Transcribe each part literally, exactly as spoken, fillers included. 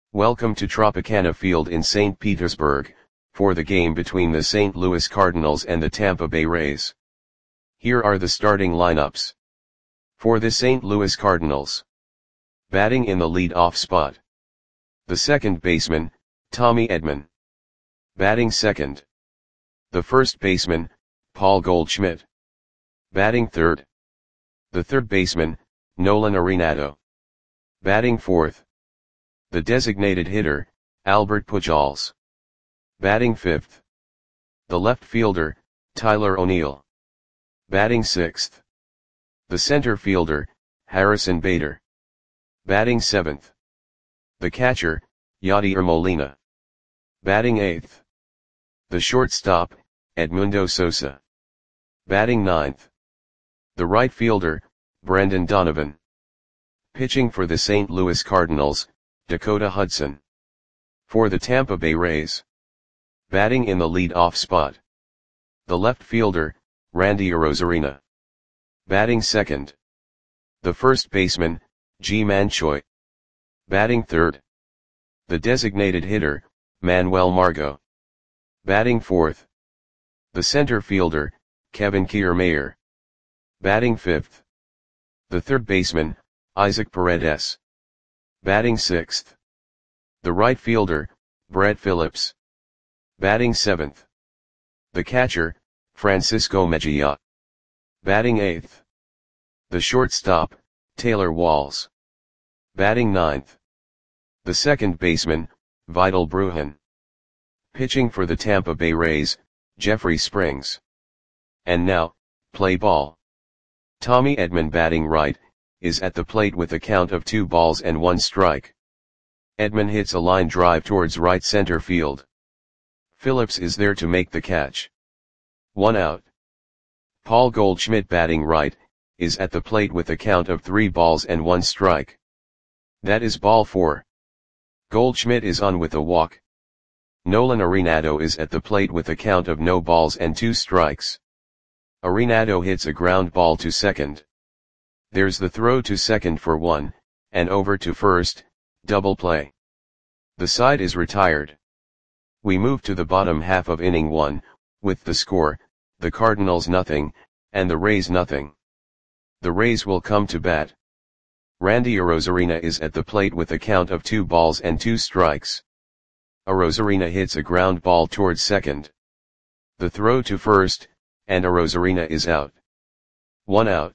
Welcome to Tropicana Field in Saint Petersburg, for the game between the Saint Louis Cardinals and the Tampa Bay Rays. Here are the starting lineups. For the Saint Louis Cardinals. Batting in the lead-off spot. The second baseman, Tommy Edman. Batting second. The first baseman, Paul Goldschmidt. Batting third. The third baseman, Nolan Arenado. Batting fourth. The designated hitter, Albert Pujols. Batting fifth. The left fielder, Tyler O'Neill. Batting sixth. The center fielder, Harrison Bader. Batting seventh. The catcher, Yadier Molina. Batting eighth. The shortstop, Edmundo Sosa. Batting ninth. The right fielder, Brendan Donovan. Pitching for the Saint Louis Cardinals, Dakota Hudson. For the Tampa Bay Rays. Batting in the lead-off spot. The left fielder, Randy Arozarena. Batting second. The first baseman, Ji-Man Choi. Batting third. The designated hitter, Manuel Margot. Batting fourth. The center fielder, Kevin Kiermaier. Batting fifth. The third baseman, Isaac Paredes. Batting sixth. The right fielder, Brett Phillips. Batting seventh. The catcher, Francisco Mejia. Batting eighth. The shortstop, Taylor Walls. Batting ninth. The second baseman, Vidal Brujan. Pitching for the Tampa Bay Rays, Jeffrey Springs. And now, play ball. Tommy Edman batting right, is at the plate with a count of two balls and one strike. Edman hits a line drive towards right center field. Phillips is there to make the catch. One out. Paul Goldschmidt batting right, is at the plate with a count of three balls and one strike. That is ball four. Goldschmidt is on with a walk. Nolan Arenado is at the plate with a count of no balls and two strikes. Arenado hits a ground ball to second. There's the throw to second for one, and over to first, double play. The side is retired. We move to the bottom half of inning one, with the score, the Cardinals nothing, and the Rays nothing. The Rays will come to bat. Randy Arozarena is at the plate with a count of two balls and two strikes. Arozarena hits a ground ball towards second. The throw to first, and Arozarena is out. One out.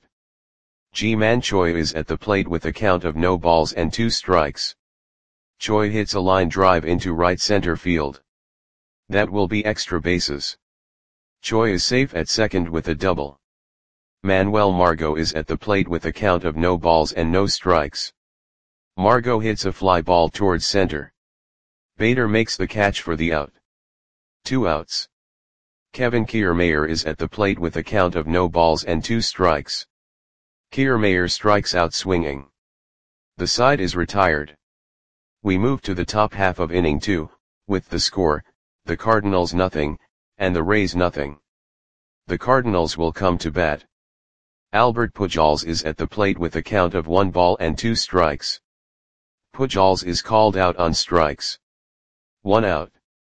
Ji-Man Choi is at the plate with a count of no balls and two strikes. Choi hits a line drive into right center field. That will be extra bases. Choi is safe at second with a double. Manuel Margot is at the plate with a count of no balls and no strikes. Margot hits a fly ball towards center. Bader makes the catch for the out. Two outs. Kevin Kiermaier is at the plate with a count of no balls and two strikes. Kiermaier strikes out swinging. The side is retired. We move to the top half of inning two, with the score, the Cardinals nothing, and the Rays nothing. The Cardinals will come to bat. Albert Pujols is at the plate with a count of one ball and two strikes. Pujols is called out on strikes. One out.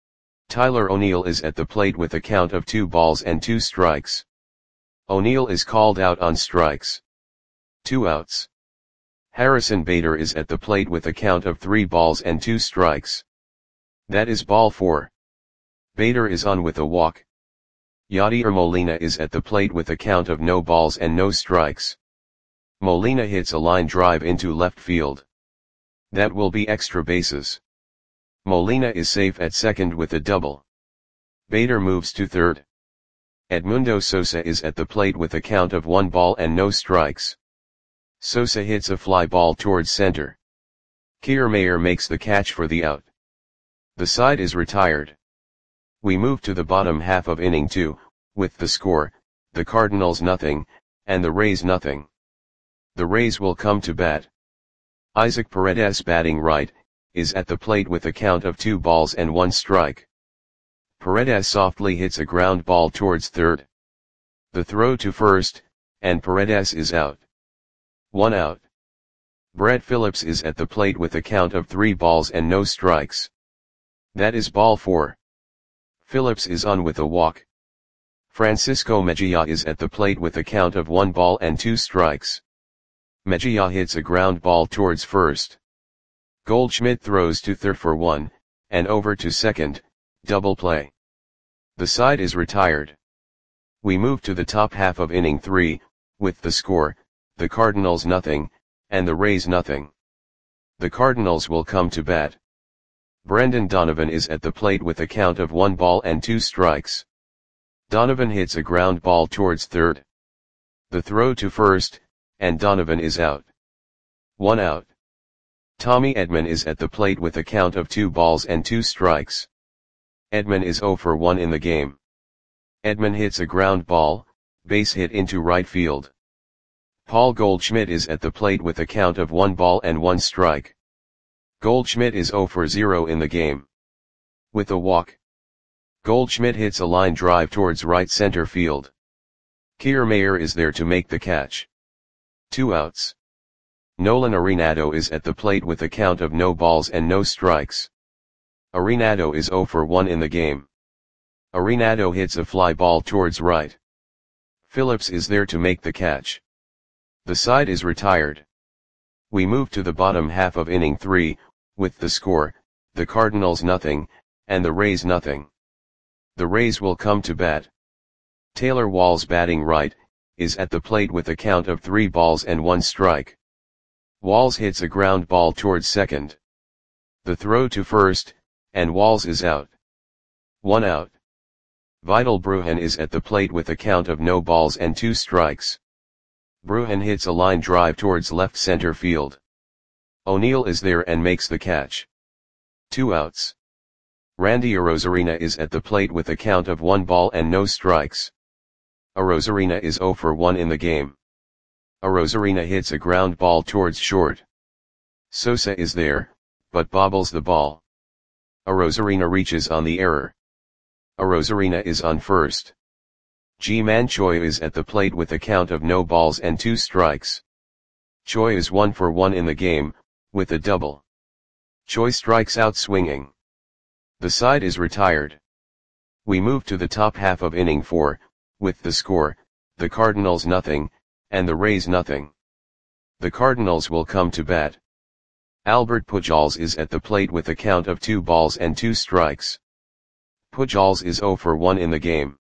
Tyler O'Neill is at the plate with a count of two balls and two strikes. O'Neill is called out on strikes. Two outs. Harrison Bader is at the plate with a count of three balls and two strikes. That is ball four. Bader is on with a walk. Yadier Molina is at the plate with a count of no balls and no strikes. Molina hits a line drive into left field. That will be extra bases. Molina is safe at second with a double. Bader moves to third. Edmundo Sosa is at the plate with a count of one ball and no strikes. Sosa hits a fly ball towards center. Kiermaier makes the catch for the out. The side is retired. We move to the bottom half of inning two, with the score, the Cardinals nothing, and the Rays nothing. The Rays will come to bat. Isaac Paredes batting right, is at the plate with a count of two balls and one strike. Paredes softly hits a ground ball towards third. The throw to first, and Paredes is out. One out. Brett Phillips is at the plate with a count of three balls and no strikes. That is ball four. Phillips is on with a walk. Francisco Mejia is at the plate with a count of one ball and two strikes. Mejia hits a ground ball towards first. Goldschmidt throws to third for one, and over to second, double play. The side is retired. We move to the top half of inning three, with the score, the Cardinals nothing, and the Rays nothing. The Cardinals will come to bat. Brendan Donovan is at the plate with a count of one ball and two strikes. Donovan hits a ground ball towards third. The throw to first, and Donovan is out. One out. Tommy Edman is at the plate with a count of two balls and two strikes. Edman is oh for one in the game. Edman hits a ground ball, base hit into right field. Paul Goldschmidt is at the plate with a count of one ball and one strike. Goldschmidt is oh for zero in the game. With a walk, Goldschmidt hits a line drive towards right center field. Kiermaier is there to make the catch. Two outs. Nolan Arenado is at the plate with a count of no balls and no strikes. Arenado is oh for one in the game. Arenado hits a fly ball towards right. Phillips is there to make the catch. The side is retired. We move to the bottom half of inning three, with the score, the Cardinals nothing, and the Rays nothing. The Rays will come to bat. Taylor Walls batting right, is at the plate with a count of three balls and one strike. Walls hits a ground ball towards second. The throw to first, and Walls is out. One out. Vidal Brujan is at the plate with a count of no balls and two strikes. Brujan hits a line drive towards left center field. O'Neill is there and makes the catch. Two outs. Randy Arozarena is at the plate with a count of one ball and no strikes. Arozarena is oh for one in the game. Arozarena hits a ground ball towards short. Sosa is there, but bobbles the ball. Arozarena reaches on the error. Arozarena is on first. Ji-Man Choi is at the plate with a count of no balls and two strikes. Choi is one for one in the game, with a double. Choi strikes out swinging. The side is retired. We move to the top half of inning four, with the score, the Cardinals nothing, and the Rays nothing. The Cardinals will come to bat. Albert Pujols is at the plate with a count of two balls and two strikes. Pujols is oh for one in the game.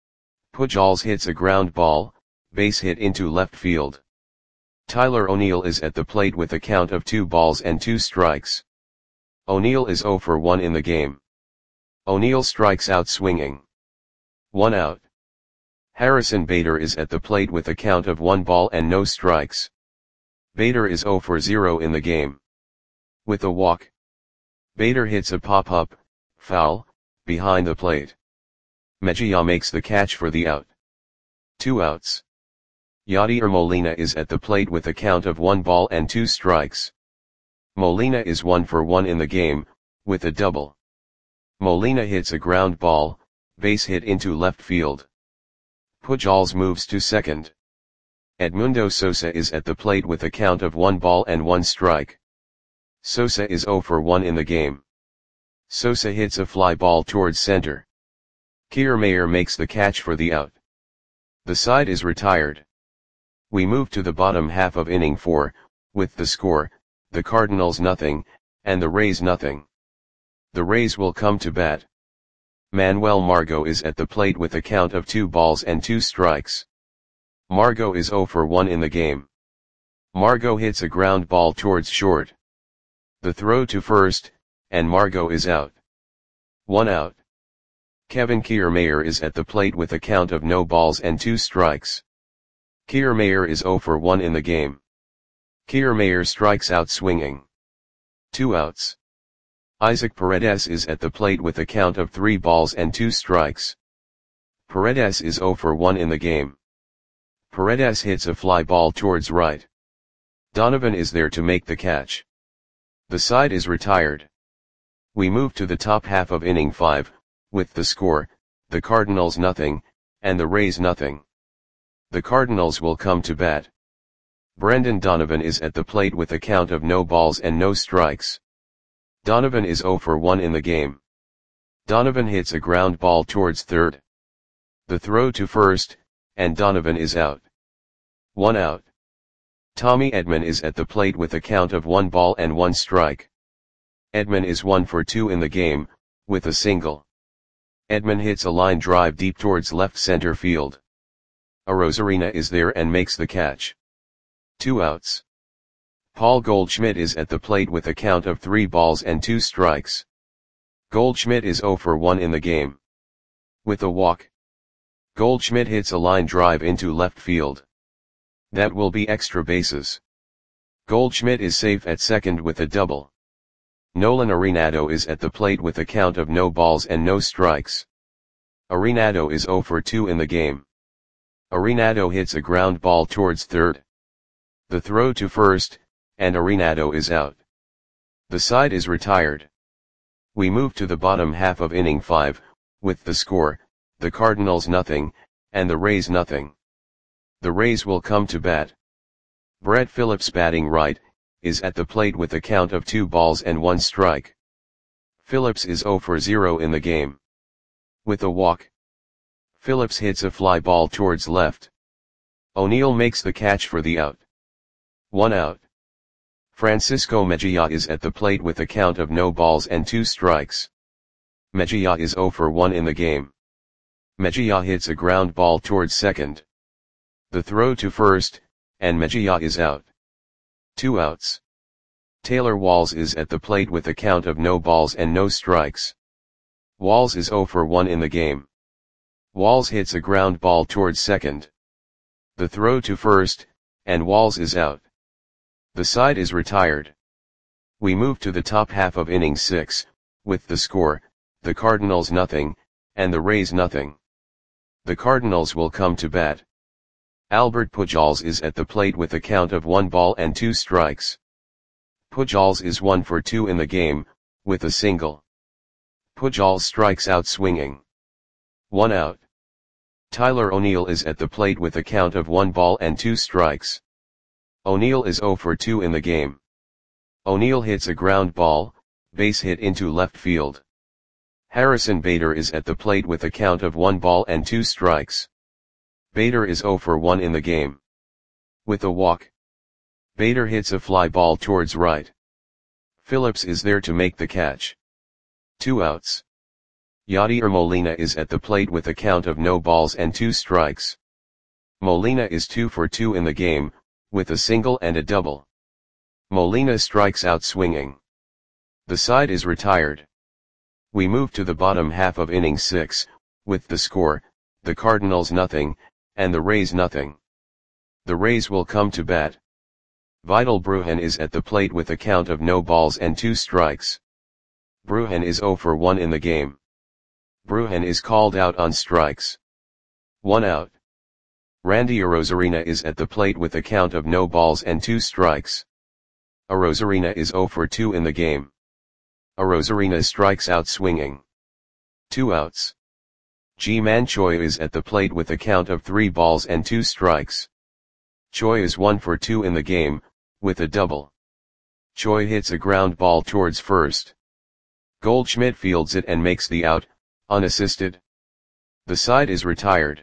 Pujols hits a ground ball, base hit into left field. Tyler O'Neill is at the plate with a count of two balls and two strikes. O'Neill is oh for one in the game. O'Neill strikes out swinging. One out. Harrison Bader is at the plate with a count of one ball and no strikes. Bader is oh for zero in the game. With a walk, Bader hits a pop-up, foul, behind the plate. Mejia makes the catch for the out. Two outs. Yadier Molina is at the plate with a count of one ball and two strikes. Molina is one for one in the game, with a double. Molina hits a ground ball, base hit into left field. Pujols moves to second. Edmundo Sosa is at the plate with a count of one ball and one strike. Sosa is oh for one in the game. Sosa hits a fly ball towards center. Kiermaier makes the catch for the out. The side is retired. We move to the bottom half of inning four, with the score, the Cardinals nothing, and the Rays nothing. The Rays will come to bat. Manuel Margot is at the plate with a count of two balls and two strikes. Margot is oh for one in the game. Margot hits a ground ball towards short. The throw to first, and Margot is out. One out. Kevin Kiermaier is at the plate with a count of no balls and two strikes. Kiermaier is oh for one in the game. Kiermaier strikes out swinging. Two outs. Isaac Paredes is at the plate with a count of three balls and two strikes. Paredes is oh for one in the game. Paredes hits a fly ball towards right. Donovan is there to make the catch. The side is retired. We move to the top half of inning five, with the score, the Cardinals nothing, and the Rays nothing. The Cardinals will come to bat. Brendan Donovan is at the plate with a count of no balls and no strikes. Donovan is zero for one in the game. Donovan hits a ground ball towards third. The throw to first, and Donovan is out. One out. Tommy Edman is at the plate with a count of one ball and one strike. Edman is one for two in the game, with a single. Edman hits a line drive deep towards left center field. Arozarena is there and makes the catch. Two outs. Paul Goldschmidt is at the plate with a count of three balls and two strikes. Goldschmidt is zero for one in the game. With a walk. Goldschmidt hits a line drive into left field. That will be extra bases. Goldschmidt is safe at second with a double. Nolan Arenado is at the plate with a count of no balls and no strikes. Arenado is zero for two in the game. Arenado hits a ground ball towards third. The throw to first, and Arenado is out. The side is retired. We move to the bottom half of inning five, with the score, the Cardinals nothing, and the Rays nothing. The Rays will come to bat. Brett Phillips, batting right, is at the plate with a count of two balls and one strike. Phillips is zero for zero in the game. With a walk. Phillips hits a fly ball towards left. O'Neill makes the catch for the out. One out. Francisco Mejia is at the plate with a count of no balls and two strikes. Mejia is zero for one in the game. Mejia hits a ground ball towards second. The throw to first, and Mejia is out. Two outs. Taylor Walls is at the plate with a count of no balls and no strikes. Walls is zero for one in the game. Walls hits a ground ball towards second. The throw to first, and Walls is out. The side is retired. We move to the top half of inning six, with the score, the Cardinals nothing, and the Rays nothing. The Cardinals will come to bat. Albert Pujols is at the plate with a count of one ball and two strikes. Pujols is one for two in the game, with a single. Pujols strikes out swinging. One out. Tyler O'Neill is at the plate with a count of one ball and two strikes. O'Neill is zero for two in the game. O'Neill hits a ground ball, base hit into left field. Harrison Bader is at the plate with a count of one ball and two strikes. Bader is zero for one in the game. With a walk. Bader hits a fly ball towards right. Phillips is there to make the catch. Two outs. Yadier Molina is at the plate with a count of no balls and two strikes. Molina is two for two in the game, with a single and a double. Molina strikes out swinging. The side is retired. We move to the bottom half of inning six, with the score, the Cardinals nothing, and the Rays nothing. The Rays will come to bat. Vidal Brujan is at the plate with a count of no balls and two strikes. Brujan is zero for one in the game. Brujan is called out on strikes. One out. Randy Arozarena is at the plate with a count of no balls and two strikes. Arozarena is zero for two in the game. Arozarena strikes out swinging. Two outs. Ji-Man Choi is at the plate with a count of three balls and two strikes. Choi is one for two in the game, with a double. Choi hits a ground ball towards first. Goldschmidt fields it and makes the out, unassisted. The side is retired.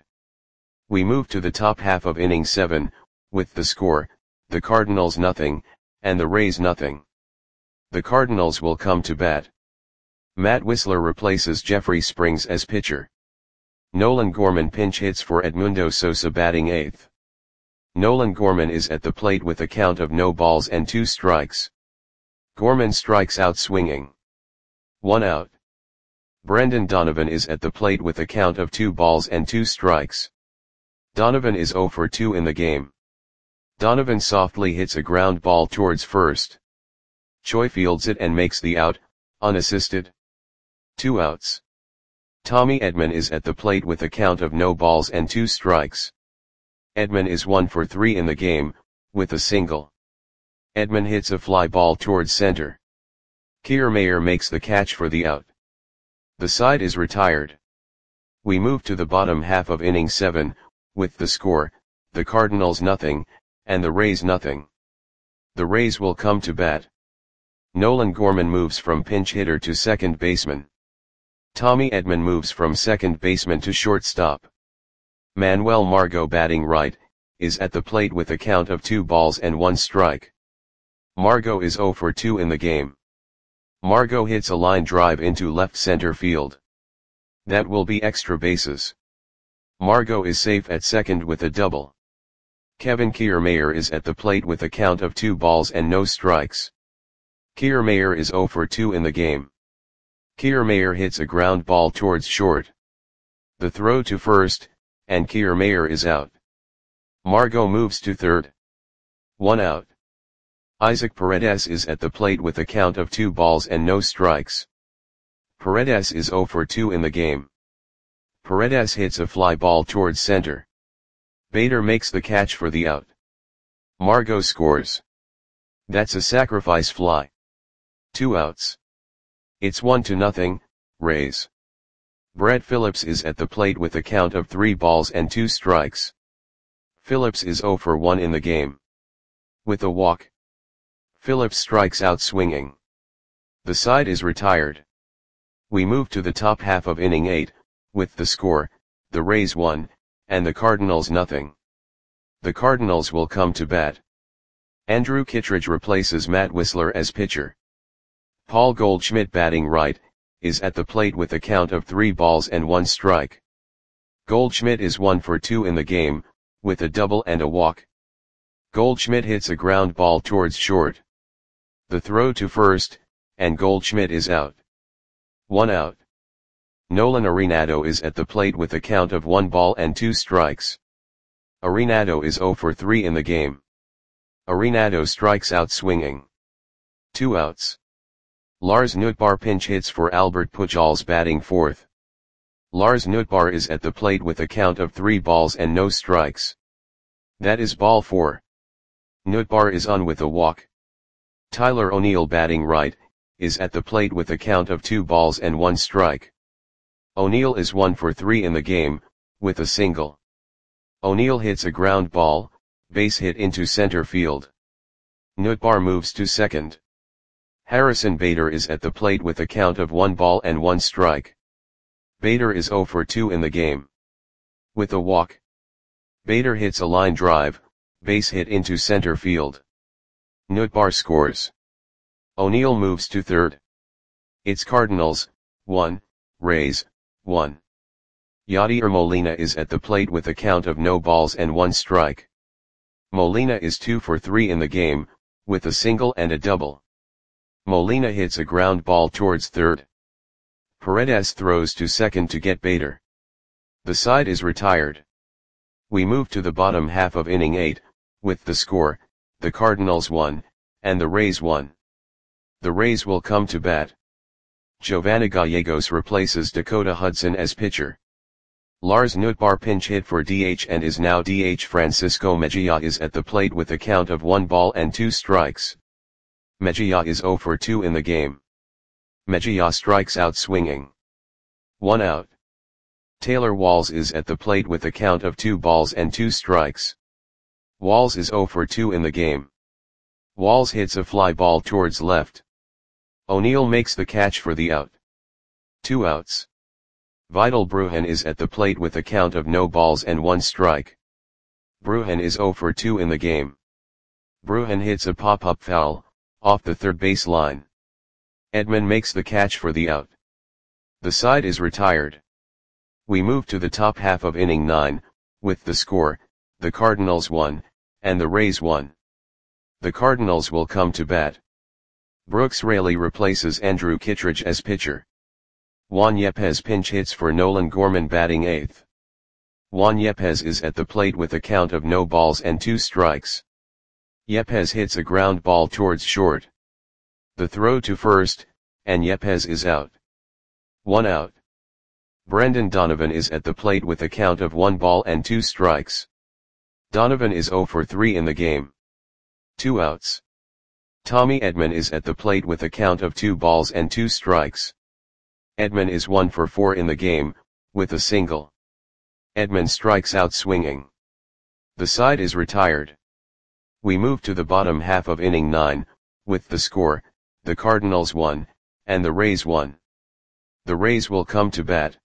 We move to the top half of inning seven, with the score, the Cardinals nothing, and the Rays nothing. The Cardinals will come to bat. Matt Wisler replaces Jeffrey Springs as pitcher. Nolan Gorman pinch hits for Edmundo Sosa, batting eighth. Nolan Gorman is at the plate with a count of no balls and two strikes. Gorman strikes out swinging. One out. Brendan Donovan is at the plate with a count of two balls and two strikes. Donovan is zero for two in the game. Donovan softly hits a ground ball towards first. Choi fields it and makes the out, unassisted. Two outs. Tommy Edman is at the plate with a count of no balls and two strikes. Edman is one for three in the game, with a single. Edman hits a fly ball towards center. Kiermaier makes the catch for the out. The side is retired. We move to the bottom half of inning seven, with the score, the Cardinals nothing, and the Rays nothing. The Rays will come to bat. Nolan Gorman moves from pinch hitter to second baseman. Tommy Edman moves from second baseman to shortstop. Manuel Margot, batting right, is at the plate with a count of two balls and one strike. Margot is oh for two in the game. Margot hits a line drive into left center field. That will be extra bases. Margot is safe at second with a double. Kevin Kiermaier is at the plate with a count of two balls and no strikes. Kiermaier is oh for two in the game. Kiermaier hits a ground ball towards short. The throw to first, and Kiermaier is out. Margot moves to third. One out. Isaac Paredes is at the plate with a count of two balls and no strikes. Paredes is oh for two in the game. Paredes hits a fly ball towards center. Bader makes the catch for the out. Margot scores. That's a sacrifice fly. Two outs. It's one to nothing, Rays. Brett Phillips is at the plate with a count of three balls and two strikes. Phillips is oh for one in the game. With a walk. Phillips strikes out swinging. The side is retired. We move to the top half of inning eight, with the score, the Rays one, and the Cardinals nothing. The Cardinals will come to bat. Andrew Kittredge replaces Matt Wisler as pitcher. Paul Goldschmidt, batting right, is at the plate with a count of three balls and one strike. Goldschmidt is one for two in the game, with a double and a walk. Goldschmidt hits a ground ball towards short. The throw to first, and Goldschmidt is out. One out. Nolan Arenado is at the plate with a count of one ball and two strikes. Arenado is oh for three in the game. Arenado strikes out swinging. Two outs. Lars Nootbaar pinch hits for Albert Pujols, batting fourth. Lars Nootbaar is at the plate with a count of three balls and no strikes. That is ball four. Nootbaar is on with a walk. Tyler O'Neill, batting right, is at the plate with a count of two balls and one strike. O'Neill is one for three in the game, with a single. O'Neill hits a ground ball, base hit into center field. Nootbaar moves to second. Harrison Bader is at the plate with a count of one ball and one strike. Bader is oh for two in the game. With a walk. Bader hits a line drive, base hit into center field. Nootbaar scores. O'Neill moves to third. It's Cardinals, one, Rays, one. Yadier Molina is at the plate with a count of no balls and one strike. Molina is two for three in the game, with a single and a double. Molina hits a ground ball towards third. Paredes throws to second to get Bader. The side is retired. We move to the bottom half of inning eight, with the score, the Cardinals one, and the Rays one. The Rays will come to bat. Giovanni Gallegos replaces Dakota Hudson as pitcher. Lars Nootbaar pinch hit for D H and is now D H. Francisco Mejia is at the plate with a count of one ball and two strikes. Mejia is oh for two in the game. Mejia strikes out swinging. One out. Taylor Walls is at the plate with a count of two balls and two strikes. Walls is oh for two in the game. Walls hits a fly ball towards left. O'Neill makes the catch for the out. Two outs. Vidal Brujan is at the plate with a count of no balls and one strike. Brujan is oh for two in the game. Brujan hits a pop-up foul, off the third base line. Edman makes the catch for the out. The side is retired. We move to the top half of inning nine, with the score, the Cardinals one, and the Rays one. The Cardinals will come to bat. Brooks Raley replaces Andrew Kittredge as pitcher. Juan Yepez pinch hits for Nolan Gorman, batting eighth. Juan Yepez is at the plate with a count of no balls and two strikes. Yepez hits a ground ball towards short. The throw to first, and Yepez is out. One out. Brendan Donovan is at the plate with a count of one ball and two strikes. Donovan is oh for three in the game. Two outs. Tommy Edman is at the plate with a count of two balls and two strikes. Edman is one for four in the game, with a single. Edman strikes out swinging. The side is retired. We move to the bottom half of inning nine, with the score, the Cardinals one, and the Rays one. The Rays will come to bat.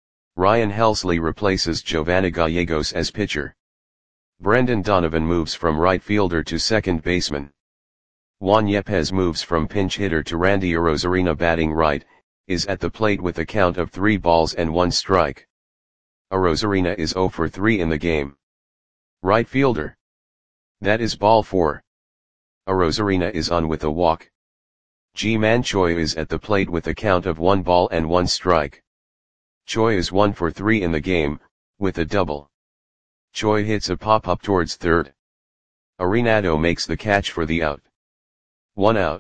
Ryan Helsley replaces Giovanni Gallegos as pitcher. Brendan Donovan moves from right fielder to second baseman. Juan Yepes moves from pinch hitter to Randy Arozarena batting right, is at the plate with a count of three balls and one strike. Arozarena is oh for three in the game. Right fielder. That is ball four. Arozarena is on with a walk. Ji-Man Choi is at the plate with a count of one ball and one strike. Choi is one for three in the game, with a double. Choi hits a pop-up towards third. Arenado makes the catch for the out. One out.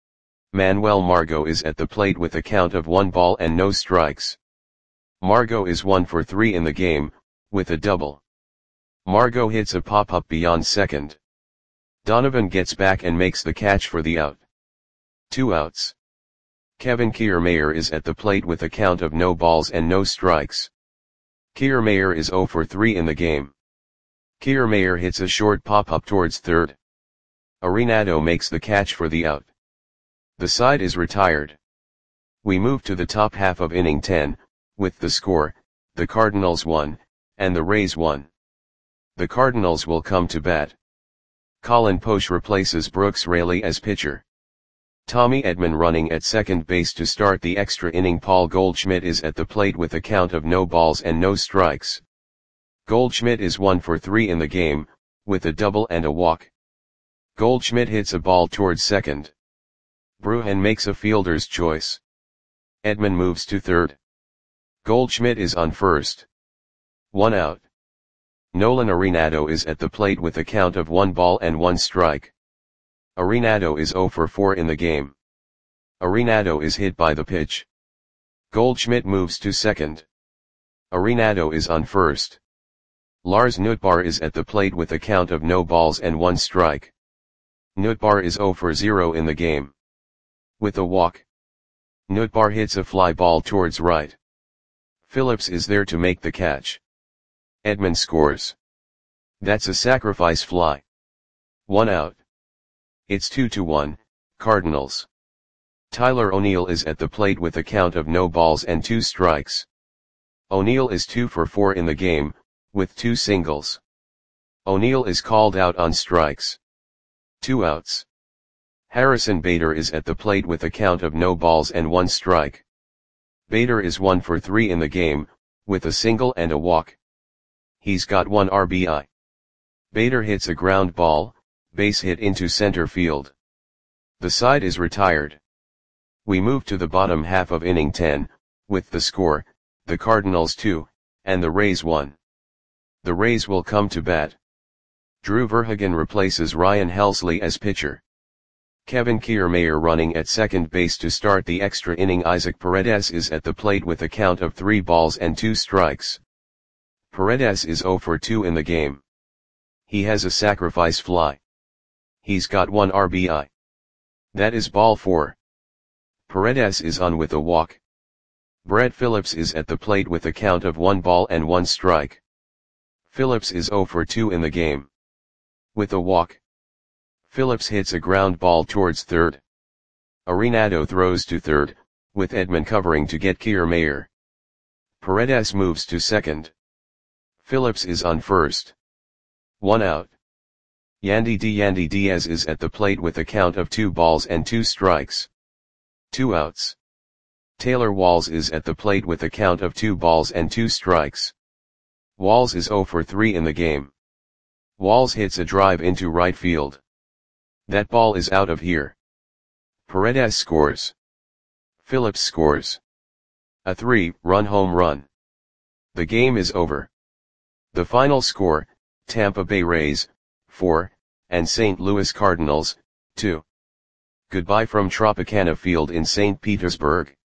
Manuel Margot is at the plate with a count of one ball and no strikes. Margot is one for three in the game, with a double. Margot hits a pop-up beyond second. Donovan gets back and makes the catch for the out. Two outs. Kevin Kiermaier is at the plate with a count of no balls and no strikes. Kiermaier is oh for three in the game. Kiermaier hits a short pop-up towards third. Arenado makes the catch for the out. The side is retired. We move to the top half of inning ten, with the score, the Cardinals one, and the Rays one. The Cardinals will come to bat. Colin Poche replaces Brooks Raley as pitcher. Tommy Edman running at second base to start the extra inning. Paul Goldschmidt is at the plate with a count of no balls and no strikes. Goldschmidt is one for three in the game, with a double and a walk. Goldschmidt hits a ball towards second. Bruhan makes a fielder's choice. Edman moves to third. Goldschmidt is on first. One out. Nolan Arenado is at the plate with a count of one ball and one strike. Arenado is oh for four in the game. Arenado is hit by the pitch. Goldschmidt moves to second. Arenado is on first. Lars Nootbaar is at the plate with a count of no balls and one strike. Nootbaar is oh for zero in the game. With a walk. Nootbaar hits a fly ball towards right. Phillips is there to make the catch. Edman scores. That's a sacrifice fly. One out. It's two to one, Cardinals. Tyler O'Neill is at the plate with a count of no balls and two strikes. O'Neill is two for four in the game, with two singles. O'Neill is called out on strikes. Two outs. Harrison Bader is at the plate with a count of no balls and one strike. Bader is one for three in the game, with a single and a walk. He's got one R B I. Bader hits a ground ball, base hit into center field. The side is retired. We move to the bottom half of inning ten, with the score, the Cardinals two, and the Rays one. The Rays will come to bat. Drew Verhagen replaces Ryan Helsley as pitcher. Kevin Kiermaier running at second base to start the extra inning. Isaac Paredes is at the plate with a count of three balls and two strikes. Paredes is oh for two in the game. He has a sacrifice fly. He's got one R B I. That is ball four. Paredes is on with a walk. Brett Phillips is at the plate with a count of one ball and one strike. Phillips is oh for two in the game. With a walk. Phillips hits a ground ball towards third. Arenado throws to third, with Edman covering to get Kiermaier. Paredes moves to second. Phillips is on first. One out. Yandy D. Yandy Diaz is at the plate with a count of two balls and two strikes. Two outs. Taylor Walls is at the plate with a count of two balls and two strikes. Walls is oh for three in the game. Walls hits a drive into right field. That ball is out of here. Paredes scores. Phillips scores. A three-run home run. The game is over. The final score, Tampa Bay Rays, four, and Saint Louis Cardinals, two. Goodbye from Tropicana Field in Saint Petersburg.